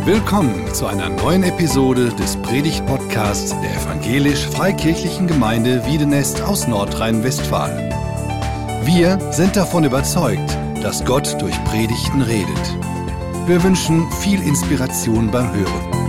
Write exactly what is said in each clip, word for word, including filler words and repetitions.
Willkommen zu einer neuen Episode des Predigt-Podcasts der Evangelisch-Freikirchlichen Gemeinde Wiedenest aus Nordrhein-Westfalen. Wir sind davon überzeugt, dass Gott durch Predigten redet. Wir wünschen viel Inspiration beim Hören.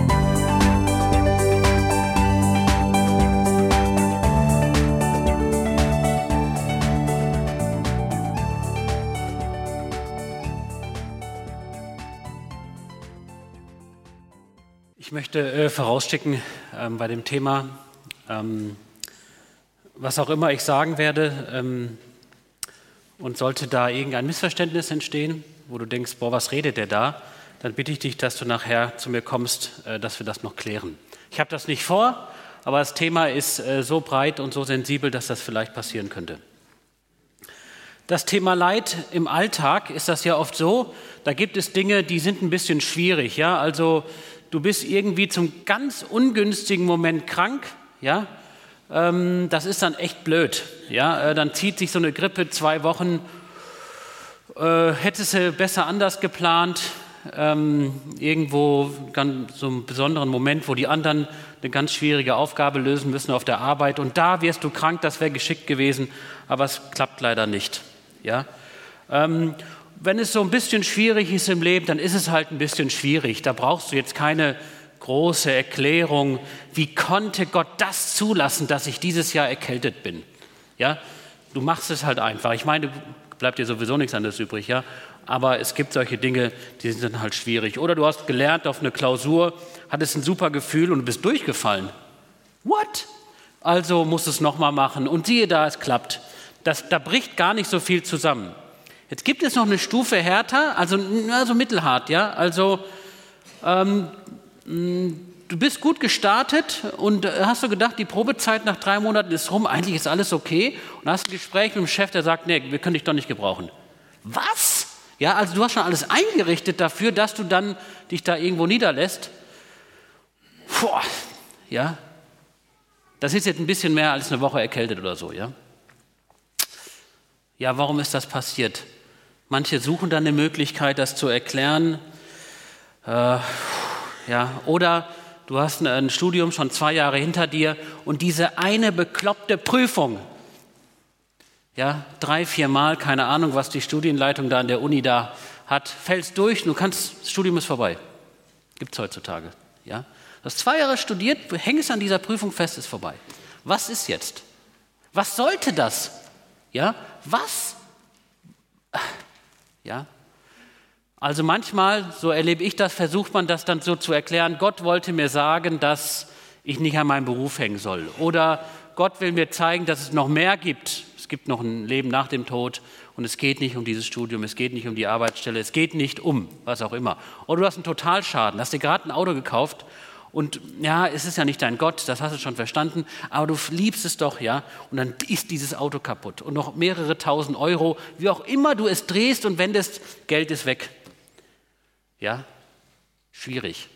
Ich möchte äh, vorausschicken ähm, bei dem Thema, ähm, was auch immer ich sagen werde, ähm, und sollte da irgendein Missverständnis entstehen, wo du denkst, boah, was redet der da, dann bitte ich dich, dass du nachher zu mir kommst, äh, dass wir das noch klären. Ich habe das nicht vor, aber das Thema ist äh, so breit und so sensibel, dass das vielleicht passieren könnte. Das Thema Leid im Alltag ist das ja oft so, da gibt es Dinge, die sind ein bisschen schwierig, ja, also du bist irgendwie zum ganz ungünstigen Moment krank, ja, ähm, das ist dann echt blöd, ja, äh, dann zieht sich so eine Grippe zwei Wochen, äh, hättest du besser anders geplant, ähm, irgendwo ganz so einen besonderen Moment, wo die anderen eine ganz schwierige Aufgabe lösen müssen auf der Arbeit und da wirst du krank, das wäre geschickt gewesen, aber es klappt leider nicht, ja. Ähm, Wenn es so ein bisschen schwierig ist im Leben, dann ist es halt ein bisschen schwierig. Da brauchst du jetzt keine große Erklärung. Wie konnte Gott das zulassen, dass ich dieses Jahr erkältet bin? Ja, du machst es halt einfach. Ich meine, bleibt dir sowieso nichts anderes übrig, ja. Aber es gibt solche Dinge, die sind dann halt schwierig. Oder du hast gelernt auf eine Klausur, hattest ein super Gefühl und du bist durchgefallen. What? Also musst du es nochmal machen. Und siehe da, es klappt. Das, da bricht gar nicht so viel zusammen. Jetzt gibt es noch eine Stufe härter, also, also mittelhart, ja. Also ähm, du bist gut gestartet und hast du gedacht, die Probezeit nach drei Monaten ist rum, eigentlich ist alles okay. Und hast ein Gespräch mit dem Chef, der sagt, nee, wir können dich doch nicht gebrauchen. Was? Ja, also du hast schon alles eingerichtet dafür, dass du dann dich da irgendwo niederlässt. Puh, ja. Das ist jetzt ein bisschen mehr als eine Woche erkältet oder so, ja. Ja, warum ist das passiert? Manche suchen dann eine Möglichkeit, das zu erklären. Äh, ja, oder du hast ein Studium schon zwei Jahre hinter dir und diese eine bekloppte Prüfung, ja, drei, vier Mal, keine Ahnung, was die Studienleitung da an der Uni da hat, fällst durch, du kannst, das Studium ist vorbei. Gibt es heutzutage, ja. Du hast zwei Jahre studiert, hängst an dieser Prüfung fest, ist vorbei. Was ist jetzt? Was sollte das? Ja, was? Ja, also manchmal, so erlebe ich das, versucht man das dann so zu erklären, Gott wollte mir sagen, dass ich nicht an meinem Beruf hängen soll. Oder Gott will mir zeigen, dass es noch mehr gibt. Es gibt noch ein Leben nach dem Tod und es geht nicht um dieses Studium, es geht nicht um die Arbeitsstelle, es geht nicht um was auch immer. Oder du hast einen Totalschaden, hast dir gerade ein Auto gekauft und ja, es ist ja nicht dein Gott, das hast du schon verstanden, aber du liebst es doch, ja, und dann ist dieses Auto kaputt und noch mehrere tausend Euro, wie auch immer du es drehst und wendest, Geld ist weg. Ja, schwierig.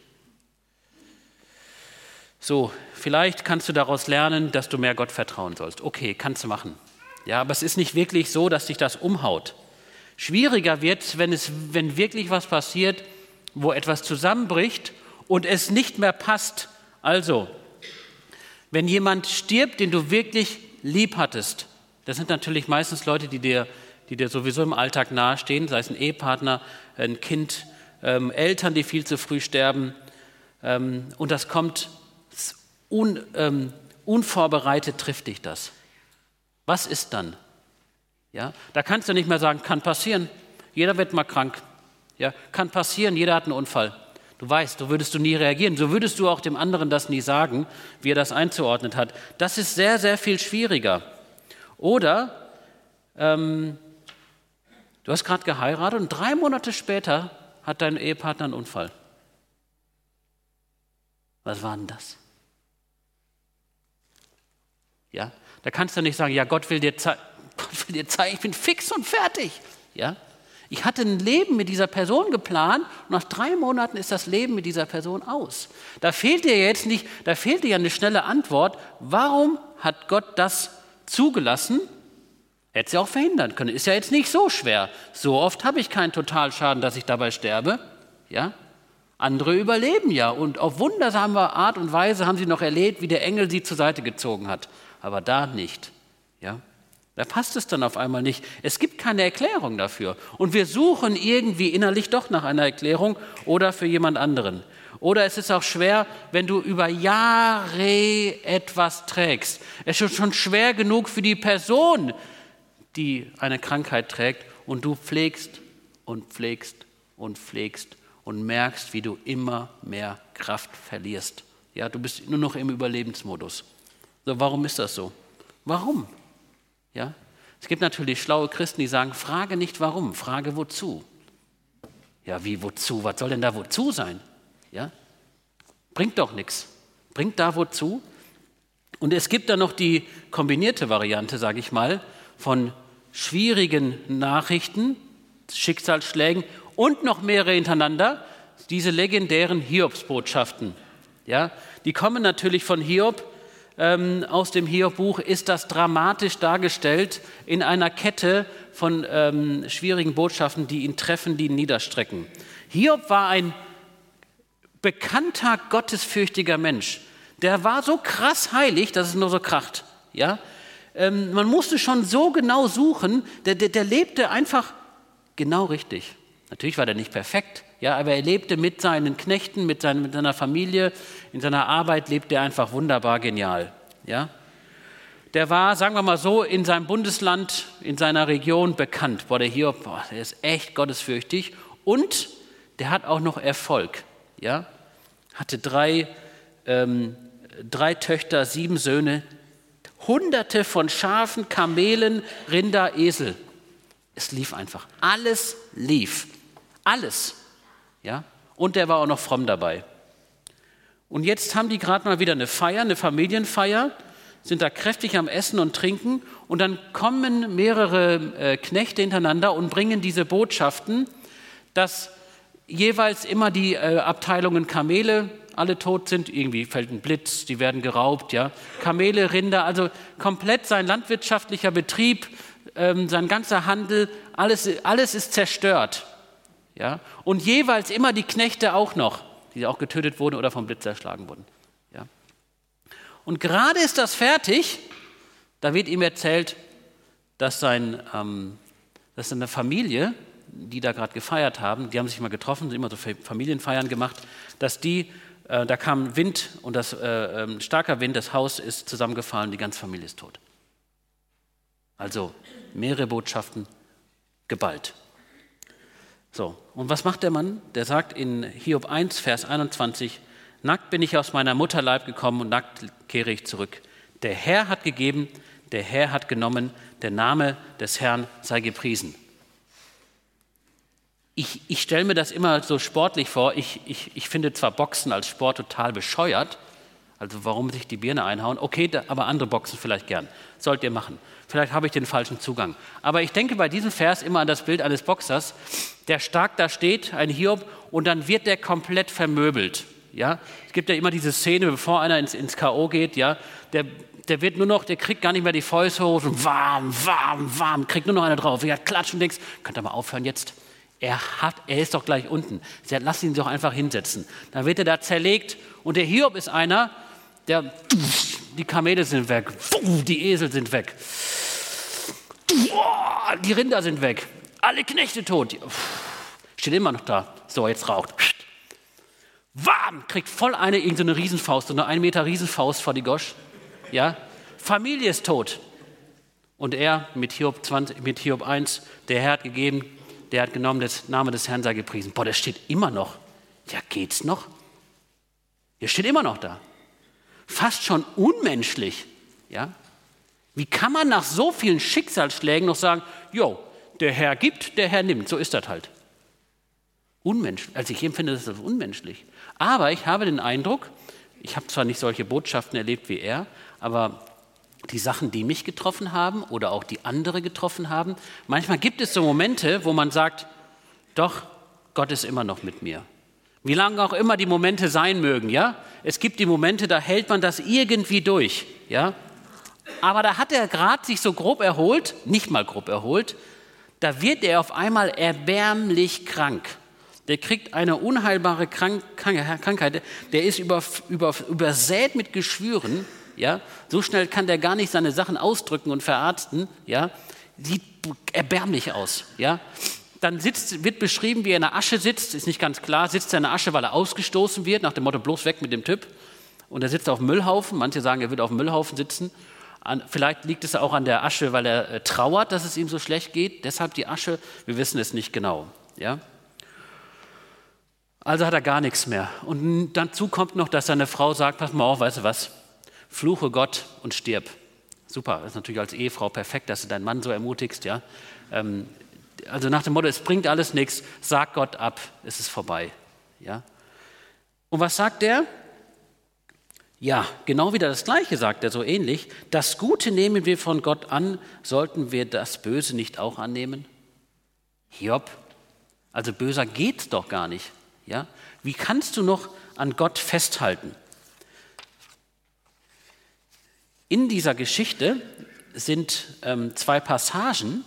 So, vielleicht kannst du daraus lernen, dass du mehr Gott vertrauen sollst. Okay, kannst du machen. Ja, aber es ist nicht wirklich so, dass dich das umhaut. Schwieriger wird es, wenn es, wenn wirklich was passiert, wo etwas zusammenbricht und es nicht mehr passt. Also, wenn jemand stirbt, den du wirklich lieb hattest, das sind natürlich meistens Leute, die dir, die dir sowieso im Alltag nahestehen, sei es ein Ehepartner, ein Kind, ähm, Eltern, die viel zu früh sterben, ähm, und das kommt un, ähm, unvorbereitet, trifft dich das. Was ist dann? Ja, da kannst du nicht mehr sagen, kann passieren, jeder wird mal krank, ja, kann passieren, jeder hat einen Unfall. Du weißt, so würdest du nie reagieren. So würdest du auch dem anderen das nie sagen, wie er das einzuordnen hat. Das ist sehr, sehr viel schwieriger. Oder ähm, du hast gerade geheiratet und drei Monate später hat dein Ehepartner einen Unfall. Was war denn das? Ja, da kannst du nicht sagen, ja, Gott will dir, zei- Gott will dir zeigen, ich bin fix und fertig. Ja. Ich hatte ein Leben mit dieser Person geplant und nach drei Monaten ist das Leben mit dieser Person aus. Da fehlt dir jetzt nicht, da fehlt dir ja eine schnelle Antwort. Warum hat Gott das zugelassen? Hätte es ja auch verhindern können. Ist ja jetzt nicht so schwer. So oft habe ich keinen Totalschaden, dass ich dabei sterbe. Ja? Andere überleben ja und auf wundersame Art und Weise haben sie noch erlebt, wie der Engel sie zur Seite gezogen hat. Aber da nicht. Ja? Da passt es dann auf einmal nicht. Es gibt keine Erklärung dafür. Und wir suchen irgendwie innerlich doch nach einer Erklärung oder für jemand anderen. Oder es ist auch schwer, wenn du über Jahre etwas trägst. Es ist schon schwer genug für die Person, die eine Krankheit trägt und du pflegst und pflegst und pflegst und merkst, wie du immer mehr Kraft verlierst. Ja, du bist nur noch im Überlebensmodus. So, warum ist das so? Warum? Ja? Es gibt natürlich schlaue Christen, die sagen, frage nicht warum, frage wozu. Ja, wie wozu? Was soll denn da wozu sein? Ja? Bringt doch nichts. Bringt da wozu? Und es gibt dann noch die kombinierte Variante, sage ich mal, von schwierigen Nachrichten, Schicksalsschlägen und noch mehrere hintereinander, diese legendären Hiobsbotschaften. Ja? Die kommen natürlich von Hiob. Ähm, aus dem Hiob-Buch ist das dramatisch dargestellt in einer Kette von ähm, schwierigen Botschaften, die ihn treffen, die ihn niederstrecken. Hiob war ein bekannter, gottesfürchtiger Mensch. Der war so krass heilig, dass es nur so kracht. Ja? Ähm, man musste schon so genau suchen, der, der, der lebte einfach genau richtig. Natürlich war der nicht perfekt, ja, aber er lebte mit seinen Knechten, mit, seinen, mit seiner Familie, in seiner Arbeit lebte er einfach wunderbar genial. Ja? Der war, sagen wir mal so, in seinem Bundesland, in seiner Region bekannt. Boah, der Hiob, boah, der ist echt gottesfürchtig und der hat auch noch Erfolg. Ja? Hatte drei, ähm, drei Töchter, sieben Söhne, Hunderte von Schafen, Kamelen, Rinder, Esel. Es lief einfach. Alles lief. Alles. Ja? Und der war auch noch fromm dabei. Und jetzt haben die gerade mal wieder eine Feier, eine Familienfeier, sind da kräftig am Essen und Trinken und dann kommen mehrere äh, Knechte hintereinander und bringen diese Botschaften, dass jeweils immer die äh, Abteilungen Kamele alle tot sind, irgendwie fällt ein Blitz, die werden geraubt, ja. Kamele, Rinder, also komplett sein landwirtschaftlicher Betrieb, ähm, sein ganzer Handel, alles, alles ist zerstört. Ja? Und jeweils immer die Knechte auch noch, die auch getötet wurden oder vom Blitz erschlagen wurden. Ja? Und gerade ist das fertig, da wird ihm erzählt, dass, sein, ähm, dass seine Familie, die da gerade gefeiert haben, die haben sich mal getroffen, sind immer so Familienfeiern gemacht, dass die, äh, da kam Wind und das, äh, äh, starker Wind, das Haus ist zusammengefallen, die ganze Familie ist tot. Also mehrere Botschaften geballt. So, und was macht der Mann? Der sagt in Hiob eins, Vers einundzwanzig, nackt bin ich aus meiner Mutterleib gekommen und nackt kehre ich zurück. Der Herr hat gegeben, der Herr hat genommen, der Name des Herrn sei gepriesen. Ich, ich stelle mir das immer so sportlich vor. Ich, ich, ich finde zwar Boxen als Sport total bescheuert, also warum sich die Birne einhauen, okay, da, aber andere Boxen vielleicht gern. Sollt ihr machen. Vielleicht habe ich den falschen Zugang. Aber ich denke bei diesem Vers immer an das Bild eines Boxers, der stark da steht, ein Hiob, und dann wird der komplett vermöbelt. Ja? Es gibt ja immer diese Szene, bevor einer ins, ins K O geht, ja? der, der wird nur noch, der kriegt gar nicht mehr die Fäuste hoch, und warm, warm, warm, kriegt nur noch einer drauf. Er klatscht und denkst, könnt ihr mal aufhören jetzt? Er, hat, er ist doch gleich unten. Lass ihn doch einfach hinsetzen. Dann wird er da zerlegt und der Hiob ist einer, der, die Kamele sind weg, die Esel sind weg, die Rinder sind weg, alle Knechte tot. Steht immer noch da. So, jetzt raucht. Warm, kriegt voll eine, irgendeine Riesenfaust, so eine ein Meter Riesenfaust vor die Gosch. Ja? Familie ist tot. Und er mit Hiob, zwanzig, mit Hiob eins, der Herr hat gegeben, der hat genommen, der Name des Herrn sei gepriesen. Boah, der steht immer noch. Ja, geht's noch? Der steht immer noch da. Fast schon unmenschlich. Ja? Wie kann man nach so vielen Schicksalsschlägen noch sagen, jo, der Herr gibt, der Herr nimmt. So ist das halt. Unmenschlich. Also ich empfinde das als unmenschlich. Aber ich habe den Eindruck, ich habe zwar nicht solche Botschaften erlebt wie er, aber die Sachen, die mich getroffen haben oder auch die andere getroffen haben, manchmal gibt es so Momente, wo man sagt, doch, Gott ist immer noch mit mir. Wie lange auch immer die Momente sein mögen, ja? Es gibt die Momente, da hält man das irgendwie durch, ja? Aber da hat er gerade sich so grob erholt, nicht mal grob erholt, da wird er auf einmal erbärmlich krank. Der kriegt eine unheilbare Krank- Krankheit, der ist über, über, übersät mit Geschwüren, ja? So schnell kann der gar nicht seine Sachen ausdrücken und verarzten, ja? Sieht erbärmlich aus. Ja? Dann sitzt, wird beschrieben, wie er in der Asche sitzt, ist nicht ganz klar, sitzt er in der Asche, weil er ausgestoßen wird, nach dem Motto, bloß weg mit dem Typ. Und er sitzt auf dem Müllhaufen, manche sagen, er wird auf dem Müllhaufen sitzen. An, vielleicht liegt es auch an der Asche, weil er äh, trauert, dass es ihm so schlecht geht, deshalb die Asche, wir wissen es nicht genau. Ja? Also hat er gar nichts mehr. Und dazu kommt noch, dass seine Frau sagt, pass mal auf, weißt du was, fluche Gott und stirb. Super, das ist natürlich als Ehefrau perfekt, dass du deinen Mann so ermutigst. Ja? Ähm, also nach dem Motto, es bringt alles nichts, sag Gott ab, es ist vorbei. Ja? Und was sagt er? Ja, genau wieder das Gleiche sagt er, so ähnlich. Das Gute nehmen wir von Gott an, sollten wir das Böse nicht auch annehmen? Hiob, also böser geht's doch gar nicht. Ja? Wie kannst du noch an Gott festhalten? In dieser Geschichte sind ähm, zwei Passagen,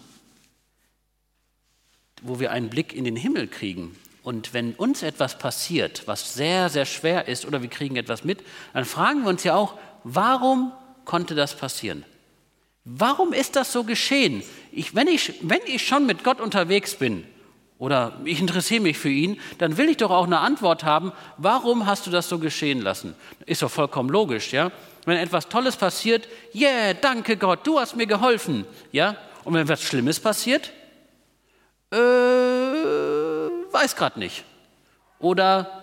wo wir einen Blick in den Himmel kriegen. Und wenn uns etwas passiert, was sehr, sehr schwer ist, oder wir kriegen etwas mit, dann fragen wir uns ja auch, warum konnte das passieren? Warum ist das so geschehen? Ich, wenn, ich, wenn ich schon mit Gott unterwegs bin, oder ich interessiere mich für ihn, dann will ich doch auch eine Antwort haben, warum hast du das so geschehen lassen? Ist doch vollkommen logisch, ja? Wenn etwas Tolles passiert, yeah, danke Gott, du hast mir geholfen, ja? Und wenn etwas Schlimmes passiert, äh, weiß gerade nicht. Oder,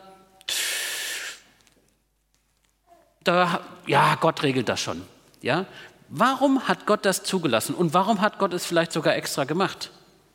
da, ja, Gott regelt das schon, ja? Warum hat Gott das zugelassen? Und warum hat Gott es vielleicht sogar extra gemacht?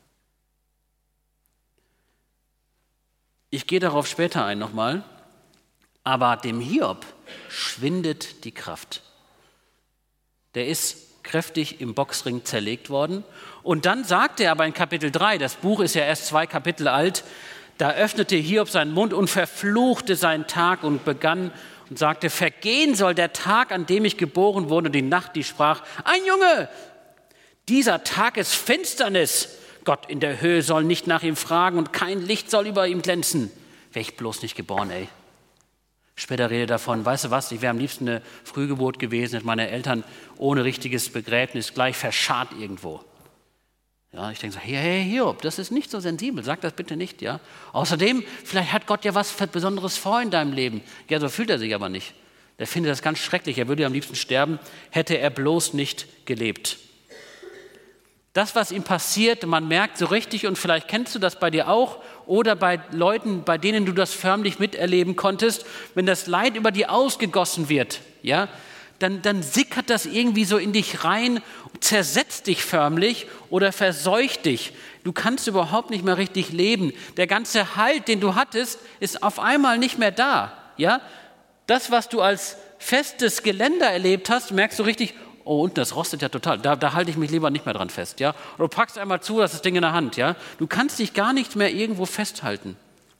Ich gehe darauf später ein nochmal, aber dem Hiob schwindet die Kraft. Der ist kräftig im Boxring zerlegt worden. Und dann sagt er aber in Kapitel drei, das Buch ist ja erst zwei Kapitel alt, da öffnete Hiob seinen Mund und verfluchte seinen Tag und begann und sagte, vergehen soll der Tag, an dem ich geboren wurde, und die Nacht, die sprach, ein Junge, dieser Tag ist Finsternis. Gott in der Höhe soll nicht nach ihm fragen und kein Licht soll über ihm glänzen. Wäre ich bloß nicht geboren, ey. Später redet davon, weißt du was, ich wäre am liebsten eine Frühgeburt gewesen, hätte meine Eltern ohne richtiges Begräbnis gleich verscharrt irgendwo. Ja, ich denke so, hey, hey, Hiob, das ist nicht so sensibel, sag das bitte nicht, ja. Außerdem, vielleicht hat Gott ja was Besonderes vor in deinem Leben. Ja, so fühlt er sich aber nicht. Der findet das ganz schrecklich, er würde am liebsten sterben, hätte er bloß nicht gelebt. Das, was ihm passiert, man merkt so richtig, und vielleicht kennst du das bei dir auch oder bei Leuten, bei denen du das förmlich miterleben konntest, wenn das Leid über dir ausgegossen wird, ja, dann, dann sickert das irgendwie so in dich rein, zersetzt dich förmlich oder verseucht dich. Du kannst überhaupt nicht mehr richtig leben. Der ganze Halt, den du hattest, ist auf einmal nicht mehr da. Ja? Das, was du als festes Geländer erlebt hast, merkst du richtig, oh, und das rostet ja total, da, da halte ich mich lieber nicht mehr dran fest. Ja? Oder du packst einmal zu, hast das Ding in der Hand. Ja? Du kannst dich gar nicht mehr irgendwo festhalten.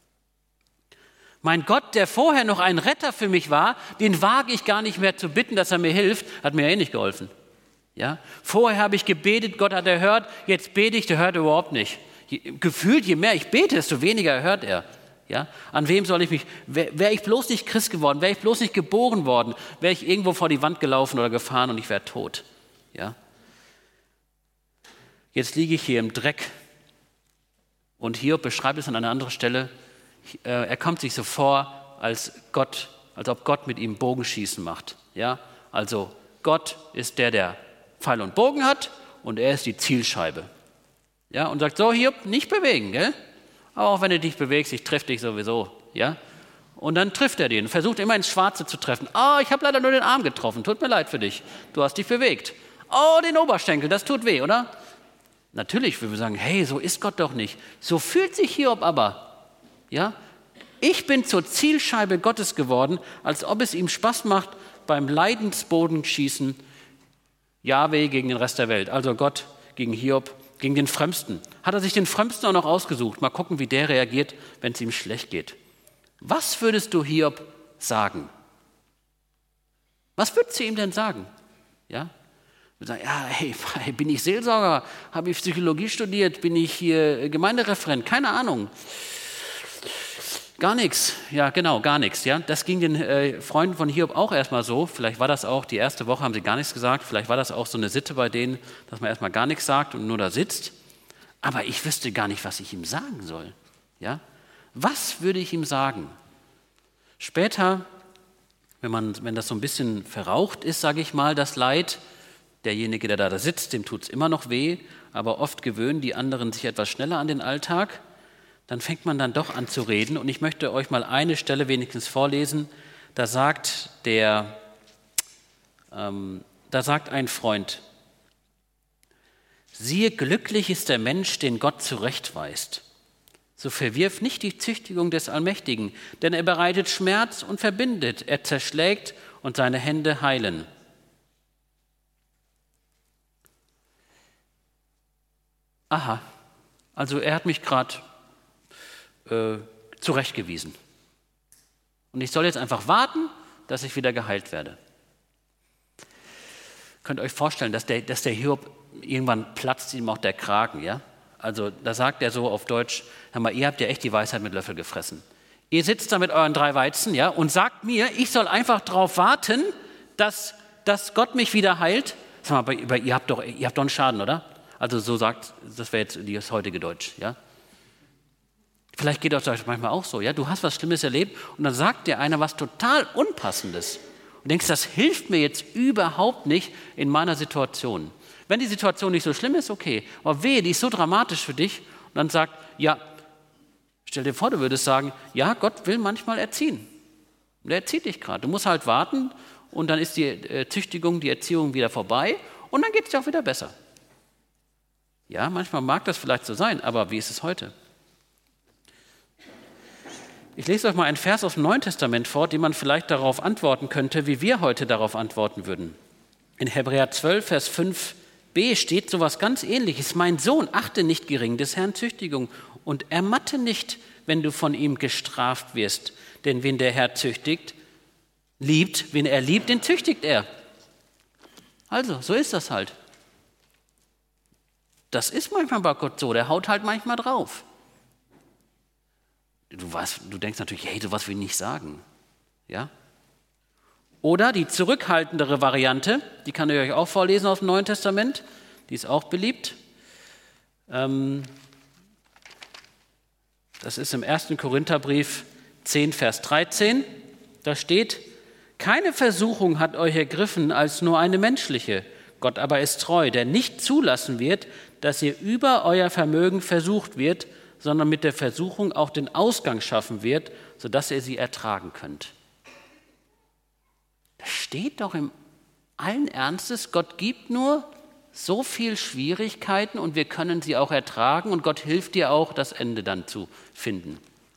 Mein Gott, der vorher noch ein Retter für mich war, den wage ich gar nicht mehr zu bitten, dass er mir hilft, hat mir ja eh nicht geholfen. Ja? Vorher habe ich gebetet, Gott hat erhört, jetzt bete ich, der hört überhaupt nicht. Je, gefühlt, je mehr ich bete, desto weniger hört er. Ja? An wem soll ich mich, wäre wär ich bloß nicht Christ geworden, wäre ich bloß nicht geboren worden, wäre ich irgendwo vor die Wand gelaufen oder gefahren und ich wäre tot. Ja? Jetzt liege ich hier im Dreck und Hiob beschreibt es an einer anderen Stelle. Er kommt sich so vor, als Gott, als ob Gott mit ihm Bogenschießen macht. Ja? Also Gott ist der, der Pfeil und Bogen hat, und er ist die Zielscheibe. Ja? Und sagt so, Hiob, nicht bewegen, gell? Aber auch wenn du dich bewegst, ich treffe dich sowieso. Ja? Und dann trifft er den, versucht immer ins Schwarze zu treffen. Oh, ich habe leider nur den Arm getroffen, tut mir leid für dich, du hast dich bewegt. Oh, den Oberschenkel, das tut weh, oder? Natürlich, wir sagen, hey, so ist Gott doch nicht. So fühlt sich Hiob aber. Ja? Ich bin zur Zielscheibe Gottes geworden, als ob es ihm Spaß macht beim Leidensbodenschießen Jahwe gegen den Rest der Welt, also Gott gegen Hiob, gegen den Frömmsten. Hat er sich den Frömmsten auch noch ausgesucht? Mal gucken, wie der reagiert, wenn es ihm schlecht geht. Was würdest du Hiob sagen? Was würdest du ihm denn sagen? Ja? Wir sagen, ja, hey, bin ich Seelsorger? Habe ich Psychologie studiert? Bin ich hier Gemeindereferent? Keine Ahnung. Gar nichts, ja genau, gar nichts. Ja? Das ging den äh, Freunden von Hiob auch erstmal so. Vielleicht war das auch, die erste Woche haben sie gar nichts gesagt. Vielleicht war das auch so eine Sitte bei denen, dass man erstmal gar nichts sagt und nur da sitzt. Aber ich wüsste gar nicht, was ich ihm sagen soll. Ja? Was würde ich ihm sagen? Später, wenn, man, wenn das so ein bisschen verraucht ist, sage ich mal, das Leid, derjenige, der da sitzt, dem tut es immer noch weh, aber oft gewöhnen die anderen sich etwas schneller an den Alltag, dann fängt man dann doch an zu reden. Und ich möchte euch mal eine Stelle wenigstens vorlesen. Da sagt, der, ähm, da sagt ein Freund, siehe, glücklich ist der Mensch, den Gott zurechtweist. So verwirf nicht die Züchtigung des Allmächtigen, denn er bereitet Schmerz und verbindet, er zerschlägt und seine Hände heilen. Aha, also er hat mich gerade äh, zurechtgewiesen. Und ich soll jetzt einfach warten, dass ich wieder geheilt werde. Könnt ihr euch vorstellen, dass der, dass der Hiob irgendwann platzt ihm auch der Kragen, ja? Also da sagt er so auf Deutsch, hör mal, ihr habt ja echt die Weisheit mit Löffel gefressen. Ihr sitzt da mit euren drei Weizen, ja, und sagt mir, ich soll einfach darauf warten, dass, dass Gott mich wieder heilt. Sag mal, aber ihr habt doch, ihr habt doch einen Schaden, oder? Also so sagt, das wäre jetzt das heutige Deutsch, ja. Vielleicht geht das euch manchmal auch so, ja. Du hast was Schlimmes erlebt und dann sagt dir einer was total Unpassendes und denkst, das hilft mir jetzt überhaupt nicht in meiner Situation. Wenn die Situation nicht so schlimm ist, okay, aber wehe, die ist so dramatisch für dich und dann sagt, ja, stell dir vor, du würdest sagen, ja, Gott will manchmal erziehen. Und er erzieht dich gerade. Du musst halt warten und dann ist die äh, Züchtigung, die Erziehung wieder vorbei und dann geht es dir auch wieder besser. Ja, manchmal mag das vielleicht so sein, aber wie ist es heute? Ich lese euch mal einen Vers aus dem Neuen Testament vor, den man vielleicht darauf antworten könnte, wie wir heute darauf antworten würden. In Hebräer zwölf, Vers fünf b steht sowas ganz Ähnliches. Mein Sohn, achte nicht gering des Herrn Züchtigung und ermatte nicht, wenn du von ihm gestraft wirst. Denn wen der Herr züchtigt, liebt, wen er liebt, den züchtigt er. Also, so ist das halt. Das ist manchmal bei Gott so, der haut halt manchmal drauf. Du, was, du denkst natürlich, hey, sowas will ich nicht sagen. Ja? Oder die zurückhaltendere Variante, die kann ich euch auch vorlesen aus dem Neuen Testament, die ist auch beliebt. Ähm, das ist im ersten Korintherbrief zehn, Vers dreizehn. Da steht, keine Versuchung hat euch ergriffen als nur eine menschliche. Gott aber ist treu, der nicht zulassen wird, dass ihr über euer Vermögen versucht wird, sondern mit der Versuchung auch den Ausgang schaffen wird, sodass ihr sie ertragen könnt. Das steht doch im allen Ernstes, Gott gibt nur so viel Schwierigkeiten und wir können sie auch ertragen und Gott hilft dir auch, das Ende dann zu finden.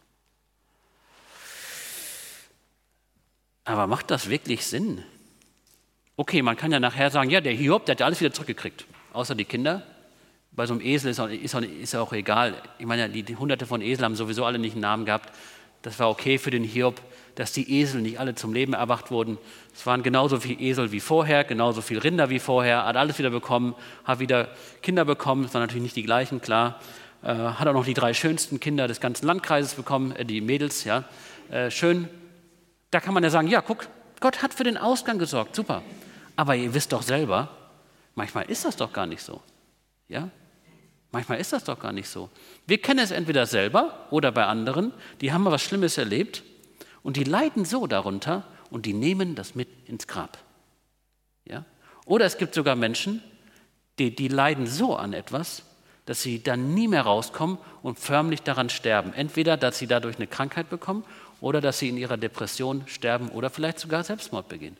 Aber macht das wirklich Sinn? Okay, man kann ja nachher sagen, ja, der Hiob, der hat ja alles wieder zurückgekriegt, außer die Kinder. Bei so einem Esel ist auch, ist auch, ist auch egal. Ich meine, die, die Hunderte von Eseln haben sowieso alle nicht einen Namen gehabt. Das war okay für den Hiob, dass die Esel nicht alle zum Leben erwacht wurden. Es waren genauso viele Esel wie vorher, genauso viele Rinder wie vorher, hat alles wieder bekommen, hat wieder Kinder bekommen, es waren natürlich nicht die gleichen, klar. Äh, hat auch noch die drei schönsten Kinder des ganzen Landkreises bekommen, äh, die Mädels, ja. Äh, schön. Da kann man ja sagen, ja, guck, Gott hat für den Ausgang gesorgt, super. Aber ihr wisst doch selber, manchmal ist das doch gar nicht so, ja. Manchmal ist das doch gar nicht so. Wir kennen es entweder selber oder bei anderen, die haben mal was Schlimmes erlebt und die leiden so darunter und die nehmen das mit ins Grab. Ja? Oder es gibt sogar Menschen, die, die leiden so an etwas, dass sie dann nie mehr rauskommen und förmlich daran sterben. Entweder, dass sie dadurch eine Krankheit bekommen oder dass sie in ihrer Depression sterben oder vielleicht sogar Selbstmord begehen.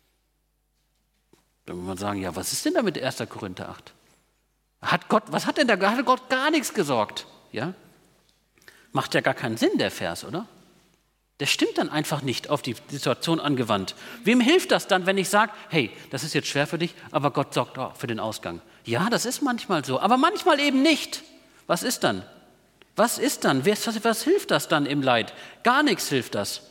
Dann muss man sagen, ja, was ist denn da mit erster Korinther acht? Hat Gott, was hat denn da? Hat Gott gar nichts gesorgt? Ja? Macht ja gar keinen Sinn, der Vers, oder? Der stimmt dann einfach nicht auf die Situation angewandt. Wem hilft das dann, wenn ich sage, hey, das ist jetzt schwer für dich, aber Gott sorgt auch für den Ausgang? Ja, das ist manchmal so, aber manchmal eben nicht. Was ist dann? Was ist dann? Was, was, was hilft das dann im Leid? Gar nichts hilft das.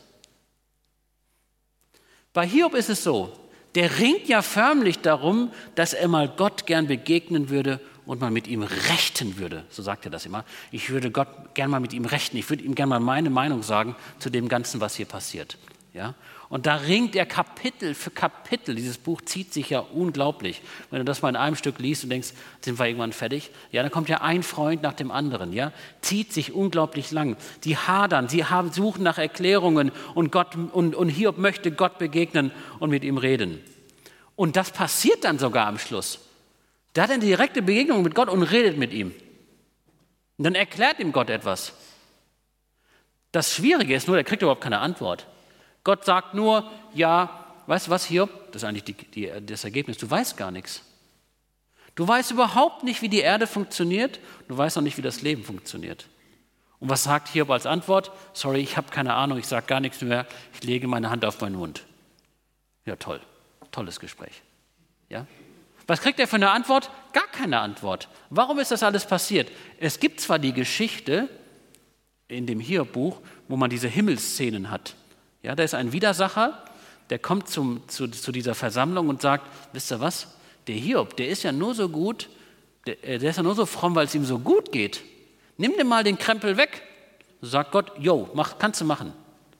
Bei Hiob ist es so, der ringt ja förmlich darum, dass er mal Gott gern begegnen würde und man mit ihm rechten würde. So sagt er das immer. Ich würde Gott gern mal mit ihm rechten. Ich würde ihm gern mal meine Meinung sagen zu dem Ganzen, was hier passiert. Ja? Und da ringt er Kapitel für Kapitel. Dieses Buch zieht sich ja unglaublich. Wenn du das mal in einem Stück liest und denkst, sind wir irgendwann fertig? Ja, dann kommt ja ein Freund nach dem anderen. Ja, zieht sich unglaublich lang. Die hadern, sie haben, suchen nach Erklärungen und Gott und, und Hiob möchte Gott begegnen und mit ihm reden. Und das passiert dann sogar am Schluss. Da hat er eine direkte Begegnung mit Gott und redet mit ihm. Und dann erklärt ihm Gott etwas. Das Schwierige ist nur, er kriegt überhaupt keine Antwort. Gott sagt nur, ja, weißt du was, Hiob? Das ist eigentlich die, die, das Ergebnis. Du weißt gar nichts. Du weißt überhaupt nicht, wie die Erde funktioniert. Du weißt auch nicht, wie das Leben funktioniert. Und was sagt Hiob als Antwort? Sorry, ich habe keine Ahnung, ich sage gar nichts mehr. Ich lege meine Hand auf meinen Mund. Ja, toll. Tolles Gespräch. Ja? Was kriegt er für eine Antwort? Gar keine Antwort. Warum ist das alles passiert? Es gibt zwar die Geschichte in dem Hiob-Buch, wo man diese Himmelsszenen hat. Ja, da ist ein Widersacher, der kommt zum, zu, zu dieser Versammlung und sagt, wisst ihr was, der Hiob, der ist ja nur so gut, der, der ist ja nur so fromm, weil es ihm so gut geht. Nimm dir mal den Krempel weg. Sagt Gott, jo, mach, kannst du machen.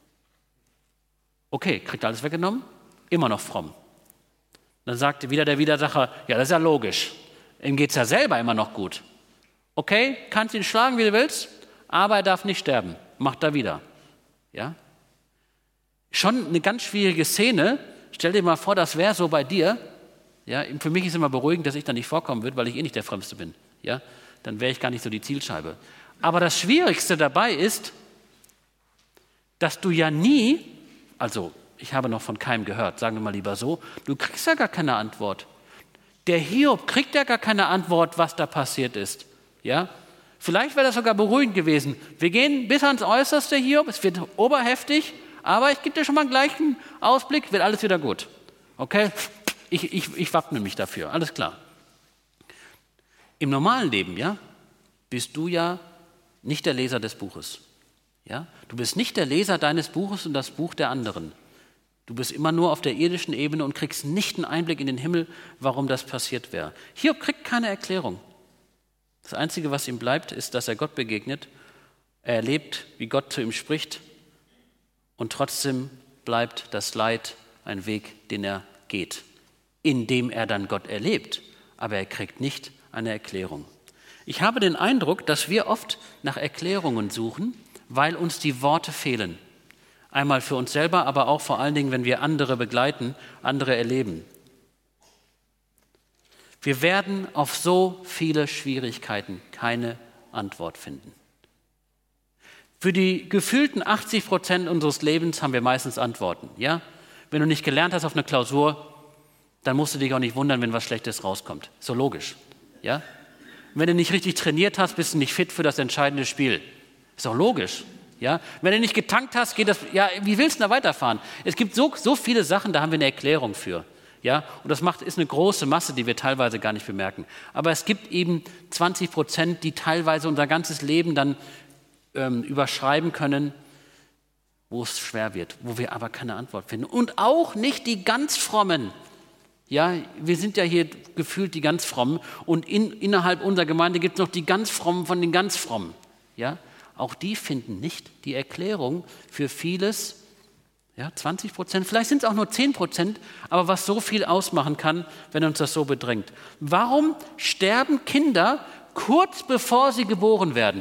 Okay, kriegt alles weggenommen, immer noch fromm. Dann sagte wieder der Widersacher, ja, das ist ja logisch, ihm geht es ja selber immer noch gut. Okay, kannst ihn schlagen, wie du willst, aber er darf nicht sterben, macht er wieder. Ja? Schon eine ganz schwierige Szene. Stell dir mal vor, das wäre so bei dir. Ja, für mich ist immer beruhigend, dass ich da nicht vorkommen würde, weil ich eh nicht der Frömmste bin. Ja, dann wäre ich gar nicht so die Zielscheibe. Aber das Schwierigste dabei ist, dass du ja nie, also ich habe noch von keinem gehört, sagen wir mal lieber so, du kriegst ja gar keine Antwort. Der Hiob kriegt ja gar keine Antwort, was da passiert ist. Ja, vielleicht wäre das sogar beruhigend gewesen. Wir gehen bis ans Äußerste, Hiob, es wird oberheftig, aber ich gebe dir schon mal einen gleichen Ausblick, wird alles wieder gut. Okay? Ich, ich, ich wappne mich dafür, alles klar. Im normalen Leben, ja, bist du ja nicht der Leser des Buches. Ja? Du bist nicht der Leser deines Buches und das Buch der anderen. Du bist immer nur auf der irdischen Ebene und kriegst nicht einen Einblick in den Himmel, warum das passiert wäre. Hiob kriegt keine Erklärung. Das Einzige, was ihm bleibt, ist, dass er Gott begegnet. Er erlebt, wie Gott zu ihm spricht. Und trotzdem bleibt das Leid ein Weg, den er geht, indem er dann Gott erlebt. Aber er kriegt nicht eine Erklärung. Ich habe den Eindruck, dass wir oft nach Erklärungen suchen, weil uns die Worte fehlen. Einmal für uns selber, aber auch vor allen Dingen, wenn wir andere begleiten, andere erleben. Wir werden auf so viele Schwierigkeiten keine Antwort finden. Für die gefühlten achtzig Prozent unseres Lebens haben wir meistens Antworten. Ja? Wenn du nicht gelernt hast auf eine Klausur, dann musst du dich auch nicht wundern, wenn was Schlechtes rauskommt. So logisch. Ja? Wenn du nicht richtig trainiert hast, bist du nicht fit für das entscheidende Spiel. Ist auch logisch. Ja? Wenn du nicht getankt hast, geht das. Ja, wie willst du da weiterfahren? Es gibt so, so viele Sachen, da haben wir eine Erklärung für. Ja? Und das macht, ist eine große Masse, die wir teilweise gar nicht bemerken. Aber es gibt eben zwanzig Prozent, die teilweise unser ganzes Leben dann ähm, überschreiben können, wo es schwer wird, wo wir aber keine Antwort finden. Und auch nicht die ganz Frommen. Ja, wir sind ja hier gefühlt die ganz Frommen und in, innerhalb unserer Gemeinde gibt es noch die ganz Frommen von den ganz Frommen. Ja, auch die finden nicht die Erklärung für vieles, ja, zwanzig Prozent, vielleicht sind es auch nur zehn Prozent, aber was so viel ausmachen kann, wenn uns das so bedrängt. Warum sterben Kinder kurz bevor sie geboren werden?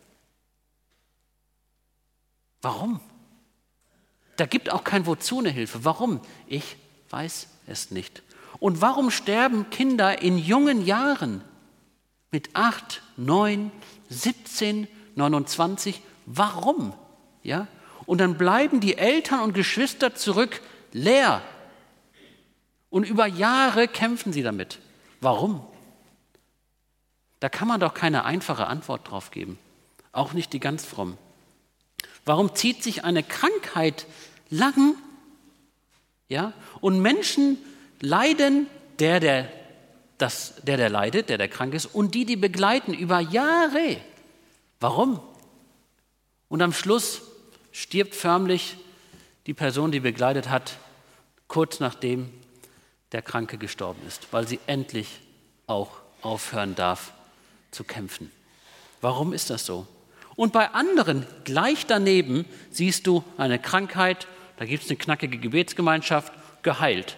Warum? Da gibt auch kein Wozu eine Hilfe. Warum? Ich weiß es nicht. Und warum sterben Kinder in jungen Jahren mit acht, neun, siebzehn, neunundzwanzig? Warum? Ja? Und dann bleiben die Eltern und Geschwister zurück leer. Und über Jahre kämpfen sie damit. Warum? Da kann man doch keine einfache Antwort drauf geben. Auch nicht die ganz frommen. Warum zieht sich eine Krankheit lang? Ja? Und Menschen leiden, der der, das, der, der leidet, der, der krank ist, und die, die begleiten, über Jahre. Warum? Und am Schluss stirbt förmlich die Person, die begleitet hat, kurz nachdem der Kranke gestorben ist, weil sie endlich auch aufhören darf zu kämpfen. Warum ist das so? Und bei anderen, gleich daneben, siehst du eine Krankheit, da gibt es eine knackige Gebetsgemeinschaft, geheilt.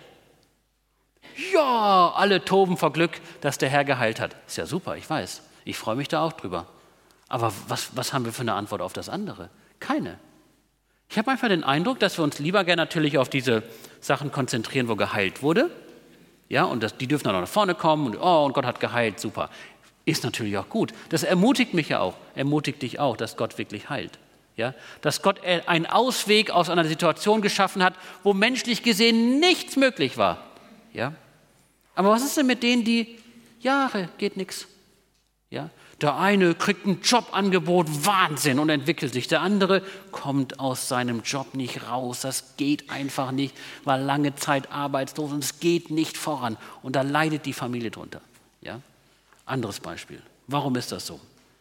Ja, alle toben vor Glück, dass der Herr geheilt hat. Ist ja super, ich weiß. Ich freue mich da auch drüber. Aber was, was haben wir für eine Antwort auf das andere? Keine. Ich habe manchmal den Eindruck, dass wir uns lieber gerne natürlich auf diese Sachen konzentrieren, wo geheilt wurde. Ja, und das, die dürfen dann auch nach vorne kommen und, oh, und Gott hat geheilt, super. Ist natürlich auch gut. Das ermutigt mich ja auch, ermutigt dich auch, dass Gott wirklich heilt. Ja, dass Gott einen Ausweg aus einer Situation geschaffen hat, wo menschlich gesehen nichts möglich war. Ja? Aber was ist denn mit denen, die Jahre, geht nichts? Ja? Der eine kriegt ein Jobangebot, Wahnsinn, und entwickelt sich. Der andere kommt aus seinem Job nicht raus. Das geht einfach nicht, war lange Zeit arbeitslos und es geht nicht voran. Und da leidet die Familie drunter. Ja? Anderes Beispiel. Warum ist das so?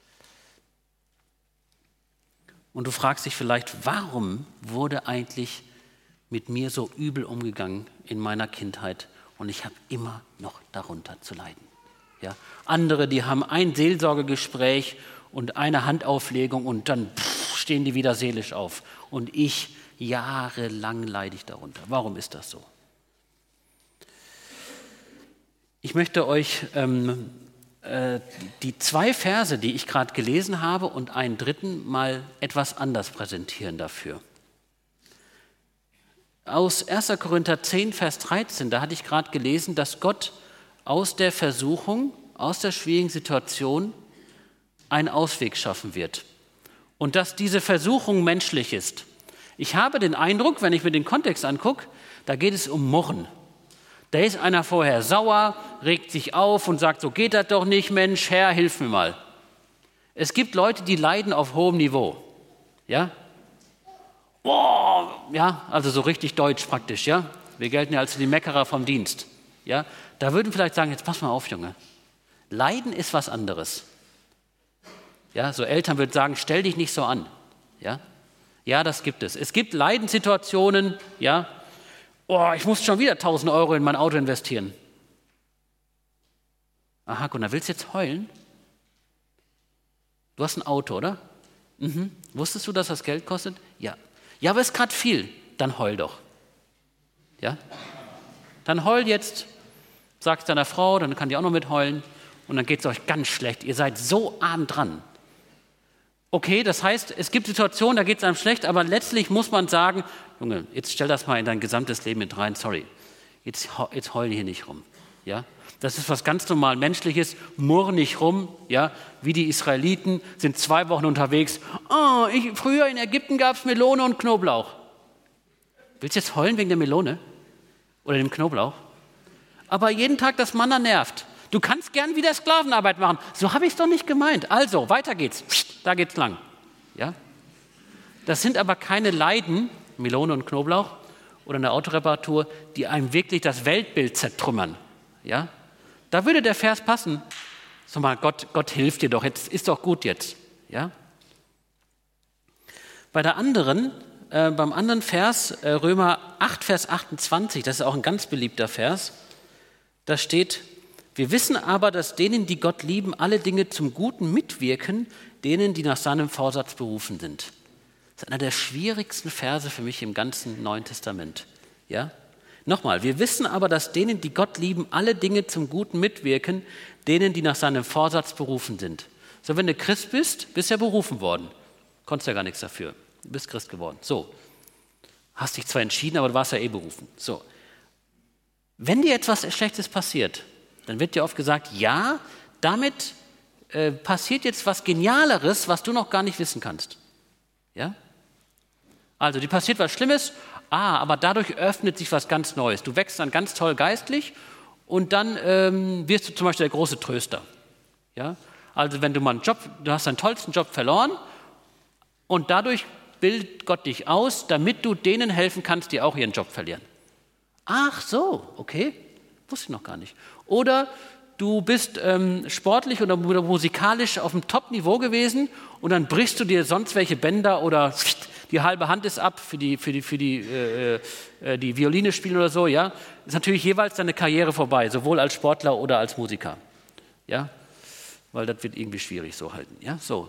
Und du fragst dich vielleicht, warum wurde eigentlich mit mir so übel umgegangen in meiner Kindheit und ich habe immer noch darunter zu leiden. Ja? Andere, die haben ein Seelsorgegespräch und eine Handauflegung und dann pff, stehen die wieder seelisch auf. Und ich, jahrelang leide ich darunter. Warum ist das so? Ich möchte euch ähm, äh, die zwei Verse, die ich gerade gelesen habe und einen dritten mal etwas anders präsentieren dafür. Aus erster Korinther zehn, Vers dreizehn, da hatte ich gerade gelesen, dass Gott aus der Versuchung, aus der schwierigen Situation einen Ausweg schaffen wird. Und dass diese Versuchung menschlich ist. Ich habe den Eindruck, wenn ich mir den Kontext angucke, da geht es um Murren. Da ist einer vorher sauer, regt sich auf und sagt, so geht das doch nicht, Mensch, Herr, hilf mir mal. Es gibt Leute, die leiden auf hohem Niveau. Ja? Oh, ja, also so richtig deutsch praktisch, ja. Wir gelten ja als die Meckerer vom Dienst, ja. Da würden vielleicht sagen, jetzt pass mal auf, Junge. Leiden ist was anderes. Ja, so Eltern würden sagen, stell dich nicht so an, ja. Ja, das gibt es. Es gibt Leidenssituationen, ja. Oh, ich muss schon wieder tausend Euro in mein Auto investieren. Aha, und da willst du jetzt heulen? Du hast ein Auto, oder? Mhm. Wusstest du, dass das Geld kostet? Ja. Ja, aber es ist gerade viel. Dann heul doch. Ja? Dann heul jetzt, sagst deiner Frau, dann kann die auch noch mit heulen und dann geht es euch ganz schlecht. Ihr seid so arm dran. Okay, das heißt, es gibt Situationen, da geht es einem schlecht, aber letztlich muss man sagen, Junge, jetzt stell das mal in dein gesamtes Leben mit rein, sorry, jetzt, jetzt heul hier nicht rum. Ja? Das ist was ganz normal Menschliches, murr nicht rum, ja, wie die Israeliten sind zwei Wochen unterwegs. Oh, ich, früher in Ägypten gab es Melone und Knoblauch. Willst du jetzt heulen wegen der Melone oder dem Knoblauch? Aber jeden Tag das Manna nervt. Du kannst gern wieder Sklavenarbeit machen. So habe ich es doch nicht gemeint. Also, weiter geht's. Da geht's lang. Ja? Das sind aber keine Leiden, Melone und Knoblauch oder eine Autoreparatur, die einem wirklich das Weltbild zertrümmern. Ja? Da würde der Vers passen. Sag mal, Gott, Gott hilft dir doch, jetzt ist doch gut jetzt. Ja? Bei der anderen, äh, beim anderen Vers, äh, Römer acht, Vers achtundzwanzig, das ist auch ein ganz beliebter Vers, da steht, wir wissen aber, dass denen, die Gott lieben, alle Dinge zum Guten mitwirken, denen, die nach seinem Vorsatz berufen sind. Das ist einer der schwierigsten Verse für mich im ganzen Neuen Testament. Ja? Nochmal, wir wissen aber, dass denen, die Gott lieben, alle Dinge zum Guten mitwirken, denen, die nach seinem Vorsatz berufen sind. So, wenn du Christ bist, bist du ja berufen worden. Konntest ja gar nichts dafür. Du bist Christ geworden. So. Hast dich zwar entschieden, aber du warst ja eh berufen. So. Wenn dir etwas Schlechtes passiert, dann wird dir oft gesagt, ja, damit äh, passiert jetzt was Genialeres, was du noch gar nicht wissen kannst. Ja? Also, dir passiert was Schlimmes, ah, aber dadurch öffnet sich was ganz Neues. Du wächst dann ganz toll geistlich und dann ähm, wirst du zum Beispiel der große Tröster. Ja? Also wenn du mal einen Job, du hast deinen tollsten Job verloren und dadurch bildet Gott dich aus, damit du denen helfen kannst, die auch ihren Job verlieren. Ach so, okay, wusste ich noch gar nicht. Oder du bist ähm, sportlich oder musikalisch auf einem Top-Niveau gewesen und dann brichst du dir sonst welche Bänder oder die halbe Hand ist ab für die, für die, für die, äh, äh, die Violine spielen oder so, ja, ist natürlich jeweils deine Karriere vorbei, sowohl als Sportler oder als Musiker. Ja, weil das wird irgendwie schwierig so halten. Ja, so.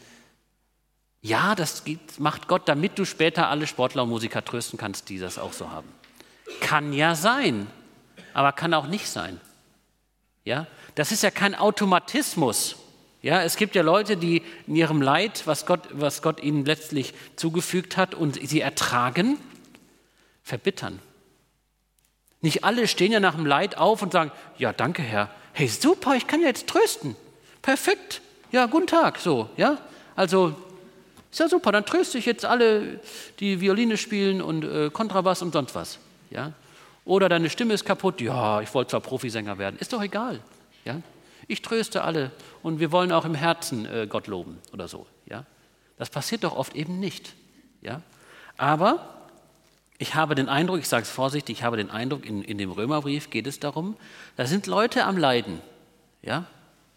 Ja, das macht Gott, damit du später alle Sportler und Musiker trösten kannst, die das auch so haben. Kann ja sein, aber kann auch nicht sein. Ja, das ist ja kein Automatismus. Ja, es gibt ja Leute, die in ihrem Leid, was Gott, was Gott ihnen letztlich zugefügt hat und sie ertragen, verbittern. Nicht alle stehen ja nach dem Leid auf und sagen, ja, danke Herr, hey, super, ich kann ja jetzt trösten. Perfekt, ja, guten Tag, so, ja. Also, ist ja super, dann tröste ich jetzt alle, die Violine spielen und äh, Kontrabass und sonst was, ja. Oder deine Stimme ist kaputt, ja, ich wollte zwar Profisänger werden, ist doch egal, ja. Ich tröste alle und wir wollen auch im Herzen äh, Gott loben oder so, ja. Das passiert doch oft eben nicht, ja. Aber ich habe den Eindruck, ich sage es vorsichtig, ich habe den Eindruck, in, in dem Römerbrief geht es darum, da sind Leute am Leiden, ja.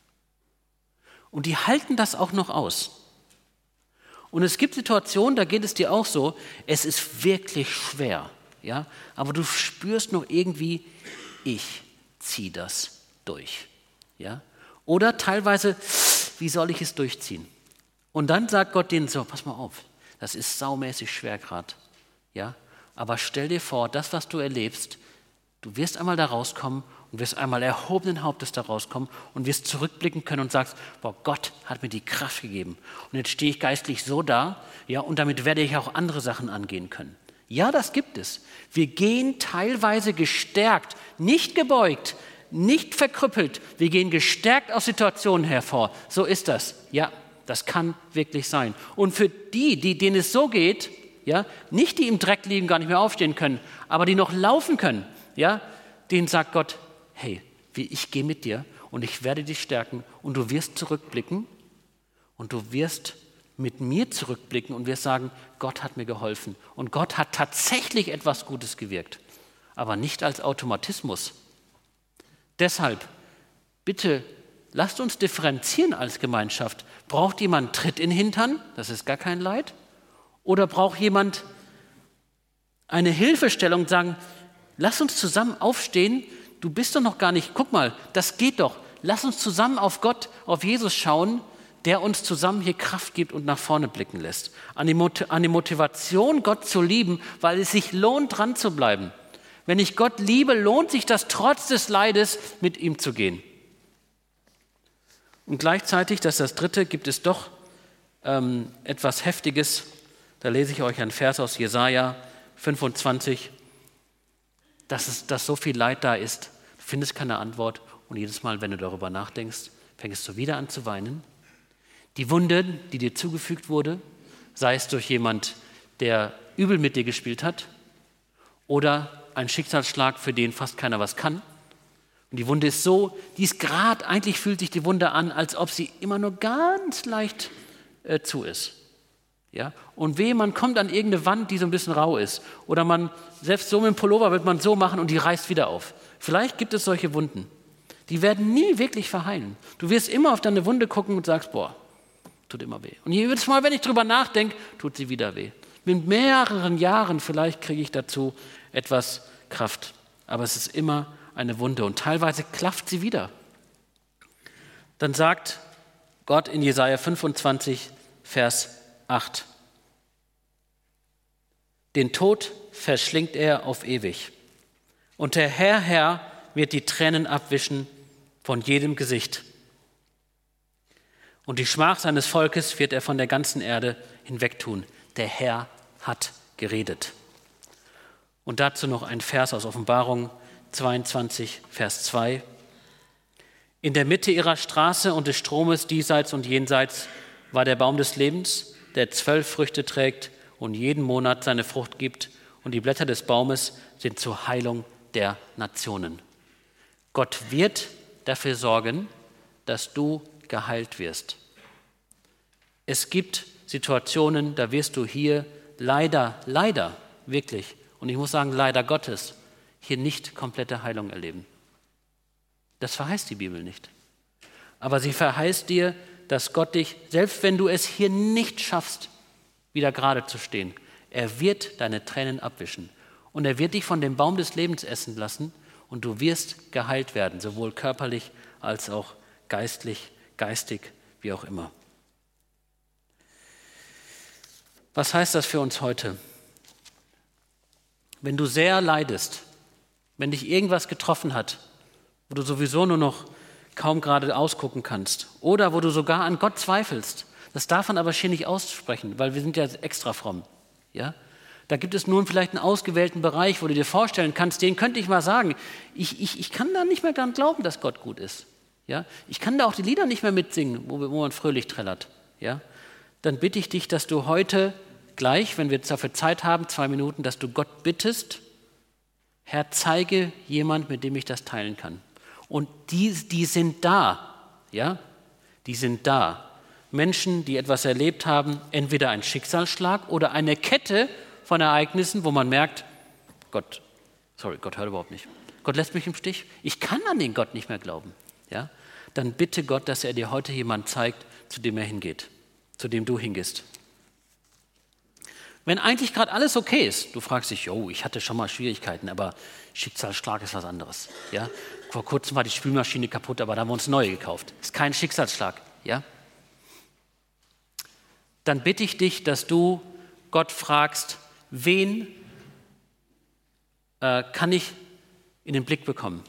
Und die halten das auch noch aus. Und es gibt Situationen, da geht es dir auch so, es ist wirklich schwer, ja, aber du spürst noch irgendwie, ich ziehe das durch, ja. Oder teilweise, wie soll ich es durchziehen? Und dann sagt Gott denen so, pass mal auf, das ist saumäßig schwer gerade, ja, aber stell dir vor, das, was du erlebst, du wirst einmal da rauskommen und wirst einmal erhobenen Hauptes da rauskommen und wirst zurückblicken können und sagst, boah, Gott hat mir die Kraft gegeben und jetzt stehe ich geistlich so da, ja, und damit werde ich auch andere Sachen angehen können. Ja, das gibt es. Wir gehen teilweise gestärkt, nicht gebeugt, nicht verkrüppelt. Wir gehen gestärkt aus Situationen hervor. So ist das. Ja, das kann wirklich sein. Und für die, die, denen es so geht, ja, nicht die im Dreck liegen, gar nicht mehr aufstehen können, aber die noch laufen können, ja, denen sagt Gott, hey, ich gehe mit dir und ich werde dich stärken und du wirst zurückblicken und du wirst mit mir zurückblicken und wirst sagen, Gott hat mir geholfen und Gott hat tatsächlich etwas Gutes gewirkt, aber nicht als Automatismus. Deshalb, bitte, lasst uns differenzieren als Gemeinschaft. Braucht jemand Tritt in den Hintern? Das ist gar kein Leid. Oder braucht jemand eine Hilfestellung und sagen, lass uns zusammen aufstehen, du bist doch noch gar nicht, guck mal, das geht doch. Lass uns zusammen auf Gott, auf Jesus schauen, der uns zusammen hier Kraft gibt und nach vorne blicken lässt. An die, Mot- an die Motivation, Gott zu lieben, weil es sich lohnt, dran zu bleiben. Wenn ich Gott liebe, lohnt sich das trotz des Leides, mit ihm zu gehen. Und gleichzeitig, das ist das Dritte, gibt es doch ähm, etwas Heftiges. Da lese ich euch einen Vers aus Jesaja fünfundzwanzig, dass, es, dass so viel Leid da ist. Du findest keine Antwort und jedes Mal, wenn du darüber nachdenkst, fängst du wieder an zu weinen. Die Wunde, die dir zugefügt wurde, sei es durch jemand, der übel mit dir gespielt hat oder ein Schicksalsschlag, für den fast keiner was kann. Und die Wunde ist so, die ist gerade, eigentlich fühlt sich die Wunde an, als ob sie immer nur ganz leicht äh, zu ist. Ja? Und wehe, man kommt an irgendeine Wand, die so ein bisschen rau ist. Oder man, selbst so mit dem Pullover wird man so machen und die reißt wieder auf. Vielleicht gibt es solche Wunden. Die werden nie wirklich verheilen. Du wirst immer auf deine Wunde gucken und sagst, boah, tut immer weh. Und jedes Mal, wenn ich drüber nachdenke, tut sie wieder weh. Mit mehreren Jahren vielleicht kriege ich dazu etwas Kraft. Aber es ist immer eine Wunde und teilweise klafft sie wieder. Dann sagt Gott in Jesaja fünfundzwanzig, Vers acht. Den Tod verschlingt er auf ewig. Und der Herr, Herr, wird die Tränen abwischen von jedem Gesicht. Und die Schmach seines Volkes wird er von der ganzen Erde hinwegtun. Der Herr hat geredet. Und dazu noch ein Vers aus Offenbarung zweiundzwanzig, Vers zwei. In der Mitte ihrer Straße und des Stromes diesseits und jenseits war der Baum des Lebens, der zwölf Früchte trägt und jeden Monat seine Frucht gibt. Und die Blätter des Baumes sind zur Heilung der Nationen. Gott wird dafür sorgen, dass du geheilt wirst. Es gibt Situationen, da wirst du hier leider, leider, wirklich, und ich muss sagen, leider Gottes, hier nicht komplette Heilung erleben. Das verheißt die Bibel nicht. Aber sie verheißt dir, dass Gott dich, selbst wenn du es hier nicht schaffst, wieder gerade zu stehen, er wird deine Tränen abwischen. Und er wird dich von dem Baum des Lebens essen lassen und du wirst geheilt werden, sowohl körperlich als auch geistlich, geistig, wie auch immer. Was heißt das für uns heute? Wenn du sehr leidest, wenn dich irgendwas getroffen hat, wo du sowieso nur noch kaum gerade ausgucken kannst oder wo du sogar an Gott zweifelst, das darf man aber hier nicht aussprechen, weil wir sind ja extra fromm. Ja? Da gibt es nun vielleicht einen ausgewählten Bereich, wo du dir vorstellen kannst, den könnte ich mal sagen, ich, ich, ich kann da nicht mehr dran glauben, dass Gott gut ist. Ja? Ich kann da auch die Lieder nicht mehr mitsingen, wo, wo man fröhlich trällert. Ja? Dann bitte ich dich, dass du heute gleich, wenn wir dafür Zeit haben, zwei Minuten, dass du Gott bittest, Herr, zeige jemand, mit dem ich das teilen kann. Und die, die sind da, ja, die sind da. Menschen, die etwas erlebt haben, entweder ein Schicksalsschlag oder eine Kette von Ereignissen, wo man merkt, Gott, sorry, Gott hört überhaupt nicht. Gott lässt mich im Stich. Ich kann an den Gott nicht mehr glauben. Ja? Dann bitte Gott, dass er dir heute jemand zeigt, zu dem er hingeht, zu dem du hingehst. Wenn eigentlich gerade alles okay ist, du fragst dich, oh, ich hatte schon mal Schwierigkeiten, aber Schicksalsschlag ist was anderes. Ja? Vor kurzem war die Spülmaschine kaputt, aber da haben wir uns neue gekauft. Ist kein Schicksalsschlag. Ja? Dann bitte ich dich, dass du Gott fragst, wen äh, kann ich in den Blick bekommen?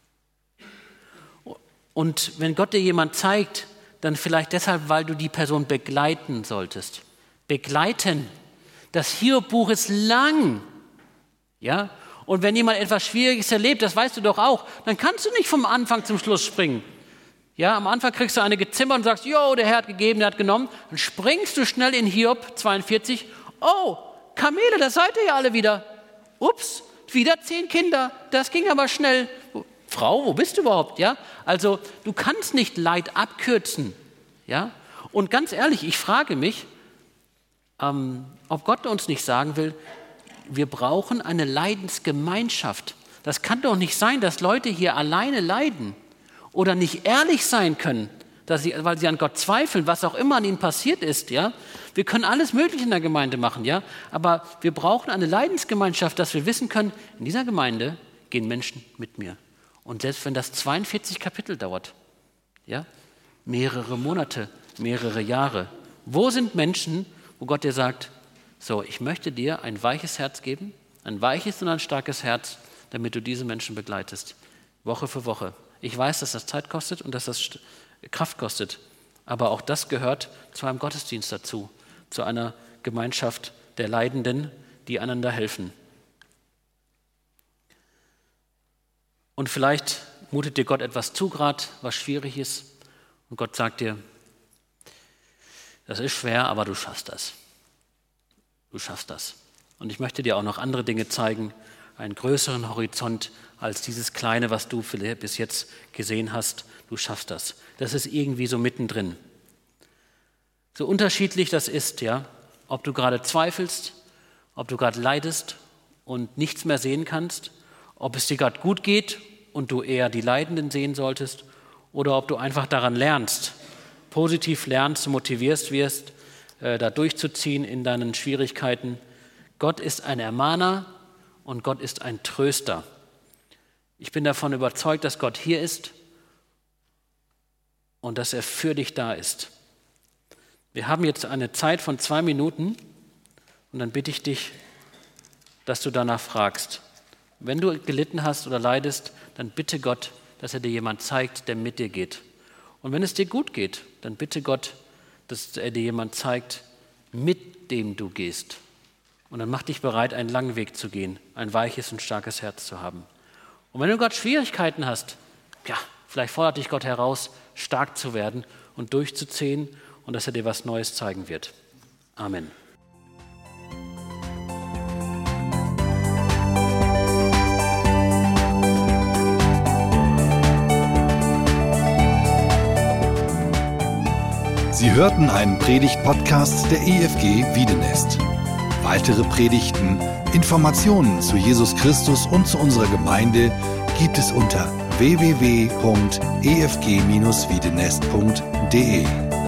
Und wenn Gott dir jemand zeigt, dann vielleicht deshalb, weil du die Person begleiten solltest. Begleiten. Das Hiob-Buch ist lang, ja. Und wenn jemand etwas Schwieriges erlebt, das weißt du doch auch, dann kannst du nicht vom Anfang zum Schluss springen. Ja, am Anfang kriegst du eine gezimmert und sagst, jo, der Herr hat gegeben, der hat genommen. Dann springst du schnell in Hiob zweiundvierzig. Oh, Kamele, da seid ihr ja alle wieder. Ups, wieder zehn Kinder. Das ging aber schnell. Frau, wo bist du überhaupt? Ja, also du kannst nicht Leid abkürzen. Ja, und ganz ehrlich, ich frage mich, ähm, ob Gott uns nicht sagen will, wir brauchen eine Leidensgemeinschaft. Das kann doch nicht sein, dass Leute hier alleine leiden oder nicht ehrlich sein können, dass sie, weil sie an Gott zweifeln, was auch immer an ihnen passiert ist. Ja? Wir können alles Mögliche in der Gemeinde machen, ja? Aber wir brauchen eine Leidensgemeinschaft, dass wir wissen können, in dieser Gemeinde gehen Menschen mit mir. Und selbst wenn das zweiundvierzig Kapitel dauert, ja? Mehrere Monate, mehrere Jahre, wo sind Menschen, wo Gott dir sagt, so, ich möchte dir ein weiches Herz geben, ein weiches und ein starkes Herz, damit du diese Menschen begleitest, Woche für Woche. Ich weiß, dass das Zeit kostet und dass das Kraft kostet, aber auch das gehört zu einem Gottesdienst dazu, zu einer Gemeinschaft der Leidenden, die einander helfen. Und vielleicht mutet dir Gott etwas zu gerade, was schwierig ist, und Gott sagt dir, das ist schwer, aber du schaffst das. Du schaffst das. Und ich möchte dir auch noch andere Dinge zeigen, einen größeren Horizont als dieses Kleine, was du bis jetzt gesehen hast. Du schaffst das. Das ist irgendwie so mittendrin. So unterschiedlich das ist, ja, ob du gerade zweifelst, ob du gerade leidest und nichts mehr sehen kannst, ob es dir gerade gut geht und du eher die Leidenden sehen solltest oder ob du einfach daran lernst, positiv lernst, motivierst wirst, äh, da durchzuziehen in deinen Schwierigkeiten. Gott ist ein Ermahner und Gott ist ein Tröster. Ich bin davon überzeugt, dass Gott hier ist und dass er für dich da ist. Wir haben jetzt eine Zeit von zwei Minuten und dann bitte ich dich, dass du danach fragst. Wenn du gelitten hast oder leidest, dann bitte Gott, dass er dir jemand zeigt, der mit dir geht. Und wenn es dir gut geht, dann bitte Gott, dass er dir jemand zeigt, mit dem du gehst. Und dann mach dich bereit, einen langen Weg zu gehen, ein weiches und starkes Herz zu haben. Und wenn du Gott Schwierigkeiten hast, ja, vielleicht fordert dich Gott heraus, stark zu werden und durchzuziehen und dass er dir was Neues zeigen wird. Amen. Sie hörten einen Predigt-Podcast der E F G Wiedenest. Weitere Predigten, Informationen zu Jesus Christus und zu unserer Gemeinde gibt es unter w w w punkt e f g dash wiedenest punkt d e.